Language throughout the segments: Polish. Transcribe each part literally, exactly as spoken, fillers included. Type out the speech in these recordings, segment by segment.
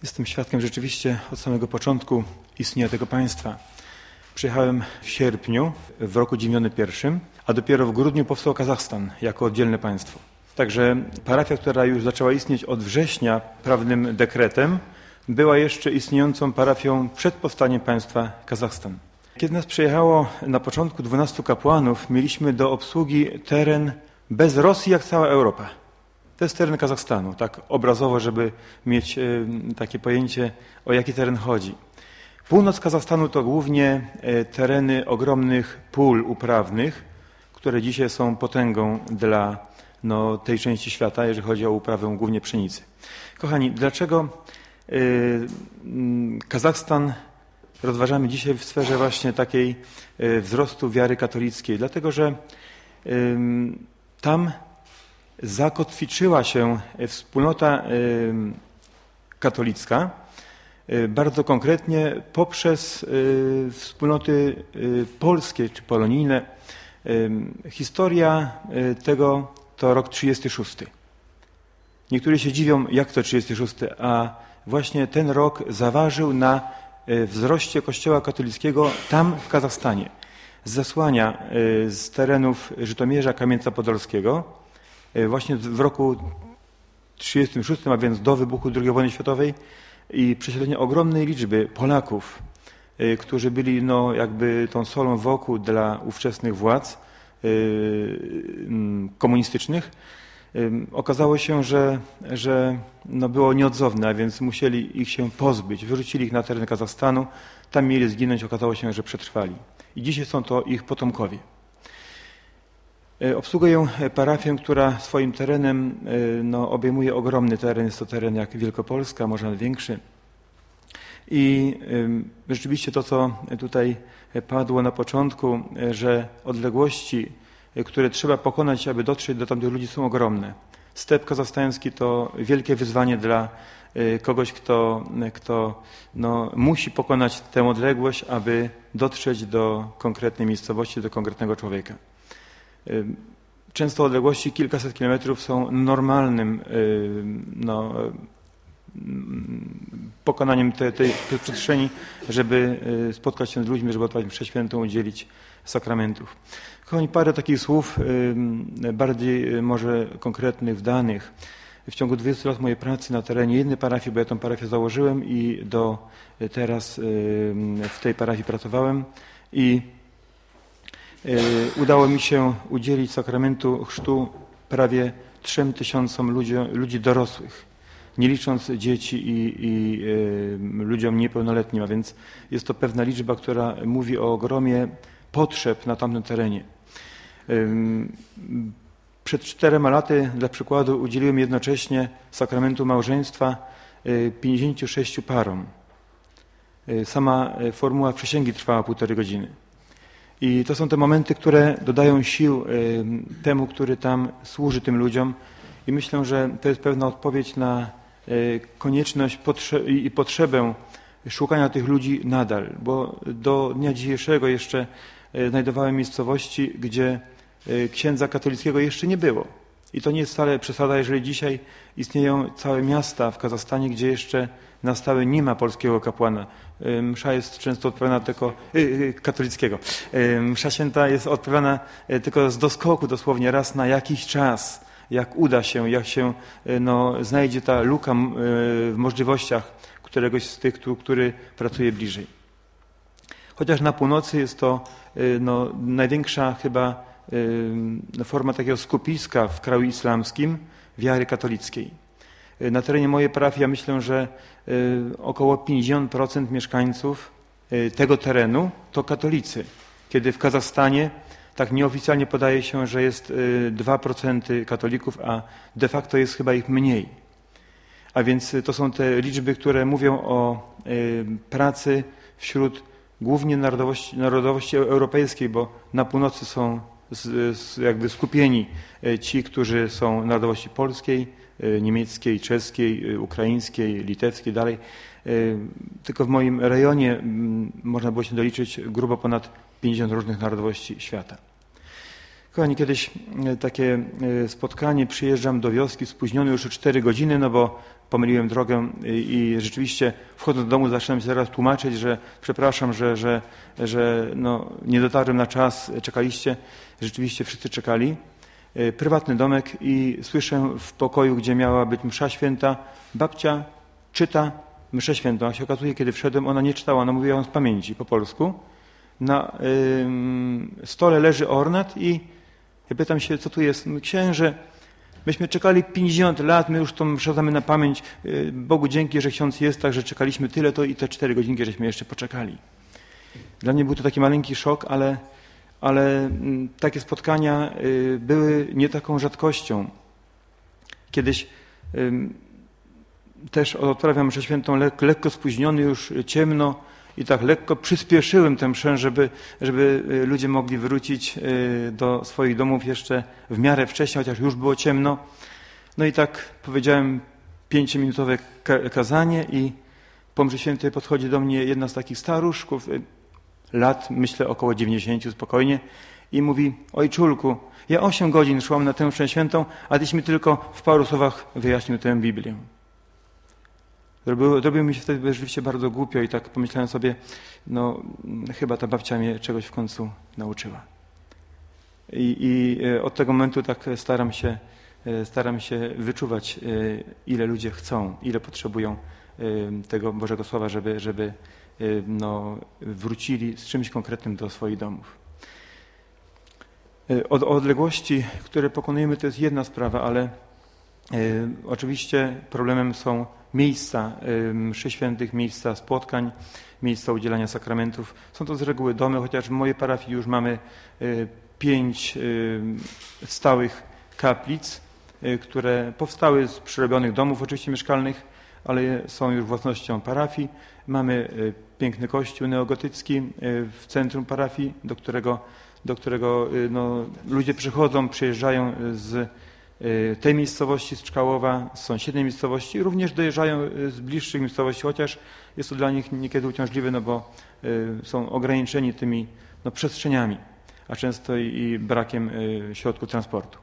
Jestem świadkiem rzeczywiście od samego początku istnienia tego państwa. Przyjechałem w sierpniu w roku dziewięćdziesiątym pierwszym, a dopiero w grudniu powstał Kazachstan jako oddzielne państwo. Także parafia, która już zaczęła istnieć od września prawnym dekretem, była jeszcze istniejącą parafią przed powstaniem państwa Kazachstan. Kiedy nas przyjechało na początku dwunastu kapłanów, mieliśmy do obsługi teren bez Rosji jak cała Europa. To jest teren Kazachstanu, tak obrazowo, żeby mieć y, takie pojęcie, o jaki teren chodzi. Północ Kazachstanu to głównie y, tereny ogromnych pól uprawnych, które dzisiaj są potęgą dla no, tej części świata, jeżeli chodzi o uprawę głównie pszenicy. Kochani, dlaczego y, y, Kazachstan rozważamy dzisiaj w sferze właśnie takiej y, wzrostu wiary katolickiej? Dlatego, że y, tam zakotwiczyła się wspólnota katolicka bardzo konkretnie poprzez wspólnoty polskie czy polonijne. Historia tego to rok trzydziesty szósty. Niektórzy się dziwią, jak to trzydziesty szósty, a właśnie ten rok zaważył na wzroście Kościoła katolickiego tam w Kazachstanie. Z zesłania z terenów Żytomierza, Kamieńca Podolskiego, właśnie w roku trzydziestym szóstym, a więc do wybuchu drugiej wojny światowej i przesiedlenia ogromnej liczby Polaków, którzy byli no, jakby tą solą wokół dla ówczesnych władz komunistycznych, okazało się, że, że no, było nieodzowne, a więc musieli ich się pozbyć. Wyrzucili ich na teren Kazachstanu, tam mieli zginąć, okazało się, że przetrwali. I dzisiaj są to ich potomkowie. Obsługuję parafię, która swoim terenem no, obejmuje ogromny teren. Jest to teren jak Wielkopolska, może nawet większy. I y, rzeczywiście to, co tutaj padło na początku, że odległości, które trzeba pokonać, aby dotrzeć do tamtych ludzi, są ogromne. Step kazachstański to wielkie wyzwanie dla y, kogoś, kto, kto no, musi pokonać tę odległość, aby dotrzeć do konkretnej miejscowości, do konkretnego człowieka. Często odległości kilkaset kilometrów są normalnym no, pokonaniem tej, tej przestrzeni, żeby spotkać się z ludźmi, żeby odprawić mszę świętą, udzielić sakramentów. Kochani, parę takich słów, bardziej może konkretnych, danych. W ciągu dwudziestu lat mojej pracy na terenie jednej parafii, bo ja tą parafię założyłem i do teraz w tej parafii pracowałem i udało mi się udzielić sakramentu chrztu prawie trzem tysiącom ludzi, ludzi dorosłych, nie licząc dzieci i, i y, ludziom niepełnoletnim, a więc jest to pewna liczba, która mówi o ogromie potrzeb na tamtym terenie. Y, przed czterema laty, dla przykładu, udzieliłem jednocześnie sakramentu małżeństwa y, pięćdziesięciu sześciu parom. Y, sama formuła przysięgi trwała półtorej godziny. I to są te momenty, które dodają sił y, temu, który tam służy tym ludziom. I myślę, że to jest pewna odpowiedź na y, konieczność potrze- i potrzebę szukania tych ludzi nadal. Bo do dnia dzisiejszego jeszcze y, znajdowałem miejscowości, gdzie y, księdza katolickiego jeszcze nie było. I to nie jest wcale przesada, jeżeli dzisiaj istnieją całe miasta w Kazachstanie, gdzie jeszcze na stałe nie ma polskiego kapłana. Msza jest często odprawiana tylko yy, katolickiego. Yy, msza święta jest odprawiana yy, tylko z doskoku, dosłownie raz na jakiś czas, jak uda się, jak się yy, no, znajdzie ta luka yy, w możliwościach któregoś z tych, który, który pracuje bliżej. Chociaż na północy jest to yy, no, największa chyba yy, forma takiego skupiska w kraju islamskim wiary katolickiej. Na terenie mojej parafii ja myślę, że około pięćdziesiąt procent mieszkańców tego terenu to katolicy, kiedy w Kazachstanie tak nieoficjalnie podaje się, że jest dwa procent katolików, a de facto jest chyba ich mniej. A więc to są te liczby, które mówią o pracy wśród głównie narodowości, narodowości europejskiej, bo na północy są jakby skupieni ci, którzy są narodowości polskiej, niemieckiej, czeskiej, ukraińskiej, litewskiej, dalej. Tylko w moim rejonie można było się doliczyć grubo ponad pięćdziesiąt różnych narodowości świata. Kochani, kiedyś takie spotkanie, przyjeżdżam do wioski spóźniony już o cztery godziny, no bo pomyliłem drogę i, i rzeczywiście wchodząc do domu zaczynam się zaraz tłumaczyć, że przepraszam, że, że, że no, nie dotarłem na czas, czekaliście. Rzeczywiście wszyscy czekali. Prywatny domek i słyszę w pokoju, gdzie miała być msza święta, babcia czyta mszę świętą. A się okazuje, kiedy wszedłem, ona nie czytała, ona mówiła ją z pamięci po polsku. Na y, stole leży ornat i ja pytam się, co tu jest. Księże, myśmy czekali pięćdziesiąt lat, my już to mszę znamy na pamięć. Bogu dzięki, że ksiądz jest, tak, że czekaliśmy tyle, to i te cztery godzinki, żeśmy jeszcze poczekali. Dla mnie był to taki maleńki szok, ale, ale takie spotkania były nie taką rzadkością. Kiedyś też odprawiam mszę świętą lekko spóźniony, już ciemno i tak lekko przyspieszyłem tę mszę, żeby, żeby ludzie mogli wrócić do swoich domów jeszcze w miarę wcześnie, chociaż już było ciemno. No i tak powiedziałem pięciominutowe kazanie i po mszy świętej podchodzi do mnie jedna z takich staruszków, lat myślę około dziewięćdziesięciu spokojnie i mówi: ojczulku, ja osiem godzin szłam na tę mszę świętą, a tyś mi tylko w paru słowach wyjaśnił tę Biblię. Zrobiło, zrobiło mi się wtedy rzeczywiście bardzo głupio i tak pomyślałem sobie, no chyba ta babcia mnie czegoś w końcu nauczyła. I, i od tego momentu tak staram się, staram się wyczuwać, ile ludzie chcą, ile potrzebują tego Bożego Słowa, żeby, żeby no, wrócili z czymś konkretnym do swoich domów. Od odległości, które pokonujemy, to jest jedna sprawa, ale oczywiście problemem są miejsca mszy świętych, miejsca spotkań, miejsca udzielania sakramentów. Są to z reguły domy, chociaż w mojej parafii już mamy pięć stałych kaplic, które powstały z przerobionych domów oczywiście mieszkalnych, ale są już własnością parafii. Mamy piękny kościół neogotycki w centrum parafii, do którego, do którego no, ludzie przychodzą, przyjeżdżają z tej miejscowości, z Czkałowa, z sąsiedniej miejscowości, również dojeżdżają z bliższych miejscowości, chociaż jest to dla nich niekiedy uciążliwe, no bo są ograniczeni tymi no, przestrzeniami, a często i brakiem środków transportu.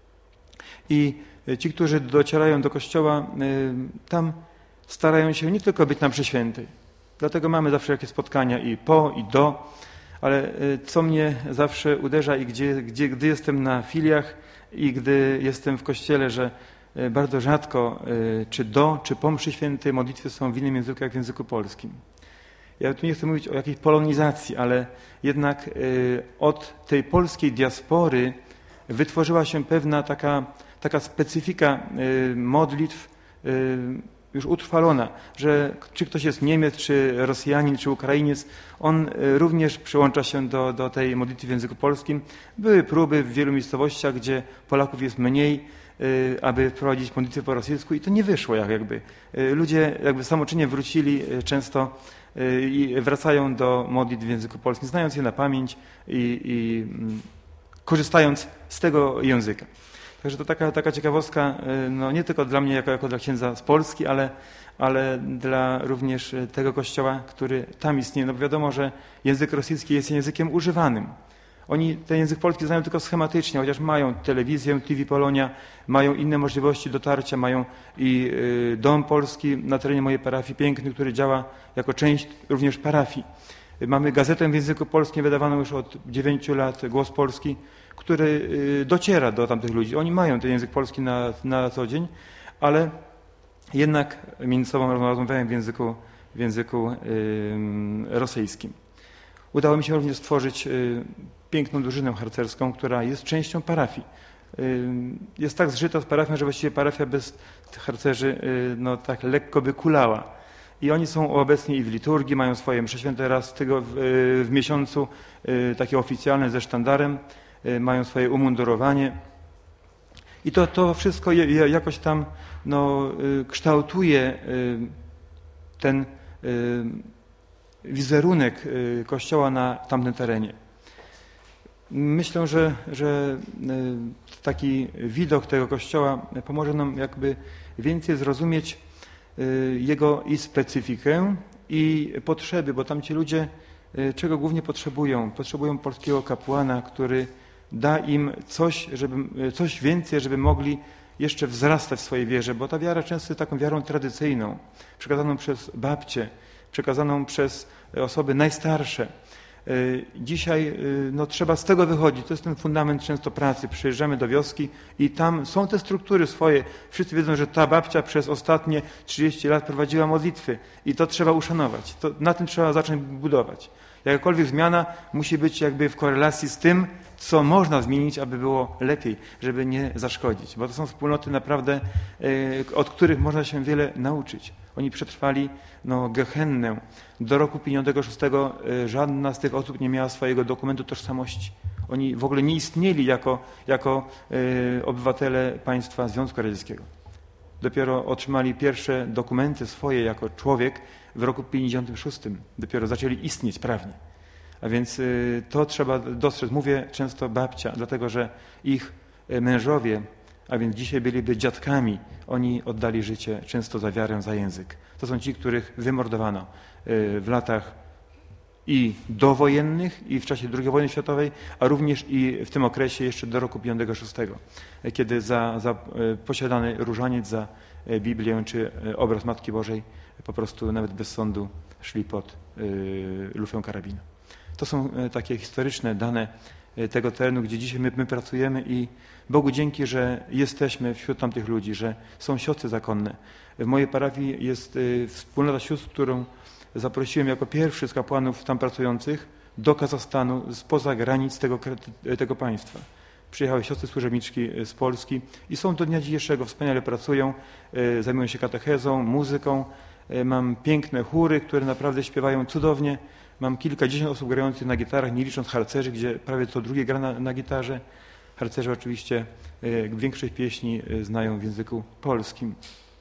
I ci, którzy docierają do kościoła, tam starają się nie tylko być na mszy świętej. Dlatego mamy zawsze jakieś spotkania i po, i do, ale co mnie zawsze uderza i gdzie, gdzie, gdy jestem na filiach i gdy jestem w kościele, że bardzo rzadko czy do, czy po mszy świętej modlitwy są w innym języku jak w języku polskim. Ja tu nie chcę mówić o jakiejś polonizacji, ale jednak od tej polskiej diaspory wytworzyła się pewna taka, taka specyfika modlitw już utrwalona, że czy ktoś jest Niemiec, czy Rosjanin, czy Ukrainiec, on również przyłącza się do, do tej modlitwy w języku polskim. Były próby w wielu miejscowościach, gdzie Polaków jest mniej, aby wprowadzić modlitwę po rosyjsku i to nie wyszło jak jakby. Ludzie jakby samoczynnie wrócili często i wracają do modlitw w języku polskim, znając je na pamięć i, i korzystając z tego języka. Także to taka, taka ciekawostka, no nie tylko dla mnie, jako, jako dla księdza z Polski, ale, ale dla również tego kościoła, który tam istnieje. No bo wiadomo, że język rosyjski jest językiem używanym. Oni ten język polski znają tylko schematycznie, chociaż mają telewizję, T V Polonia, mają inne możliwości dotarcia, mają i dom polski na terenie mojej parafii, piękny, który działa jako część również parafii. Mamy gazetę w języku polskim wydawaną już od dziewięciu lat, Głos Polski, który dociera do tamtych ludzi. Oni mają ten język polski na, na co dzień, ale jednak między sobą rozmawiają w języku, w języku yy, rosyjskim. Udało mi się również stworzyć yy, piękną drużynę harcerską, która jest częścią parafii. Yy, jest tak zżyta z parafią, że właściwie parafia bez harcerzy yy, no, tak lekko by kulała. I oni są obecni i w liturgii, mają swoje msze święte raz tego w, w miesiącu, yy, takie oficjalne ze sztandarem, mają swoje umundurowanie i to, to wszystko jakoś tam no, kształtuje ten wizerunek Kościoła na tamtym terenie. Myślę, że, że taki widok tego Kościoła pomoże nam jakby więcej zrozumieć jego i specyfikę, i potrzeby, bo tam ci ludzie czego głównie potrzebują? Potrzebują polskiego kapłana, który da im coś, żeby, coś więcej, żeby mogli jeszcze wzrastać w swojej wierze, bo ta wiara często jest taką wiarą tradycyjną, przekazaną przez babcie, przekazaną przez osoby najstarsze. Dzisiaj no, trzeba z tego wychodzić. To jest ten fundament często pracy. Przyjeżdżamy do wioski i tam są te struktury swoje. Wszyscy wiedzą, że ta babcia przez ostatnie trzydzieści lat prowadziła modlitwy i to trzeba uszanować. To, na tym trzeba zacząć budować. Jakakolwiek zmiana musi być jakby w korelacji z tym, co można zmienić, aby było lepiej, żeby nie zaszkodzić. Bo to są wspólnoty naprawdę, od których można się wiele nauczyć. Oni przetrwali no, gehennę. Do roku pięćdziesiątego szóstego żadna z tych osób nie miała swojego dokumentu tożsamości. Oni w ogóle nie istnieli jako, jako y, obywatele państwa Związku Radzieckiego. Dopiero otrzymali pierwsze dokumenty swoje jako człowiek w roku pięćdziesiątym szóstym. Dopiero zaczęli istnieć prawnie. A więc y, to trzeba dostrzec. Mówię często babcia, dlatego że ich mężowie, a więc dzisiaj byliby dziadkami, oni oddali życie często za wiarę, za język. To są ci, których wymordowano w latach i dowojennych, i w czasie drugiej wojny światowej, a również i w tym okresie jeszcze do roku pięćdziesiątego szóstego, kiedy za, za posiadany różaniec, za Biblię czy obraz Matki Bożej po prostu nawet bez sądu szli pod lufę karabinu. To są takie historyczne dane tego terenu, gdzie dzisiaj my, my pracujemy i Bogu dzięki, że jesteśmy wśród tamtych ludzi, że są siostry zakonne. W mojej parafii jest wspólnota sióstr, którą zaprosiłem jako pierwszy z kapłanów tam pracujących do Kazachstanu, spoza granic tego, tego państwa. Przyjechały siostry służebniczki z Polski i są do dnia dzisiejszego, wspaniale pracują, zajmują się katechezą, muzyką. Mam piękne chóry, które naprawdę śpiewają cudownie. Mam kilkadziesiąt osób grających na gitarach, nie licząc harcerzy, gdzie prawie co drugie gra na, na gitarze. Harcerze oczywiście y, większość pieśni y, znają w języku polskim.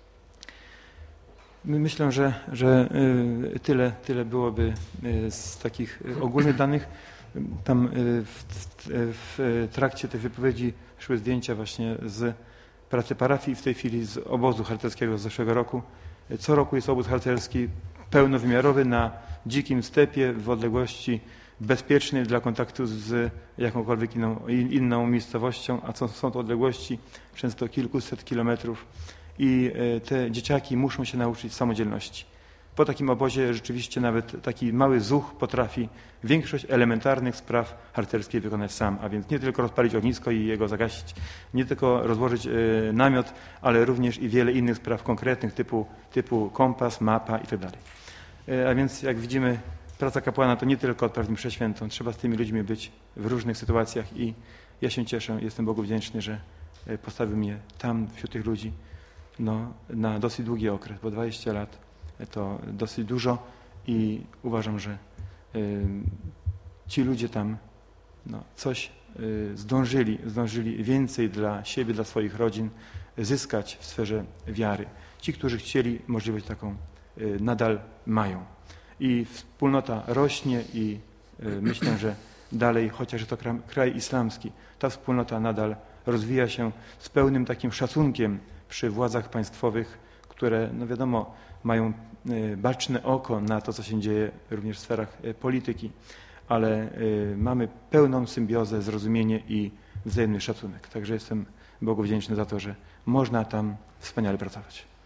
Myślę, że, że y, tyle, tyle byłoby y, z takich y, ogólnych danych. Tam y, w, w, w trakcie tej wypowiedzi szły zdjęcia właśnie z pracy parafii, w tej chwili z obozu harcerskiego z zeszłego roku. Co roku jest obóz harcerski pełnowymiarowy na dzikim stepie w odległości bezpiecznej dla kontaktu z jakąkolwiek inną, inną miejscowością, a co, są to odległości często kilkuset kilometrów i te dzieciaki muszą się nauczyć samodzielności. Po takim obozie rzeczywiście nawet taki mały zuch potrafi większość elementarnych spraw harcerskich wykonać sam, a więc nie tylko rozpalić ognisko i jego zagasić, nie tylko rozłożyć namiot, ale również i wiele innych spraw konkretnych typu, typu kompas, mapa itd. A więc jak widzimy, praca kapłana to nie tylko odprawić mszę świętą, trzeba z tymi ludźmi być w różnych sytuacjach i ja się cieszę, jestem Bogu wdzięczny, że postawił mnie tam wśród tych ludzi no, na dosyć długi okres, bo dwadzieścia lat to dosyć dużo i uważam, że y, ci ludzie tam no, coś y, zdążyli, zdążyli więcej dla siebie, dla swoich rodzin zyskać w sferze wiary. Ci, którzy chcieli, możliwość taką y, nadal mają. I wspólnota rośnie i y, myślę, że dalej, chociaż to kraj, kraj islamski, ta wspólnota nadal rozwija się z pełnym takim szacunkiem przy władzach państwowych, które, no wiadomo, mają baczne oko na to, co się dzieje również w sferach polityki, ale mamy pełną symbiozę, zrozumienie i wzajemny szacunek. Także jestem Bogu wdzięczny za to, że można tam wspaniale pracować.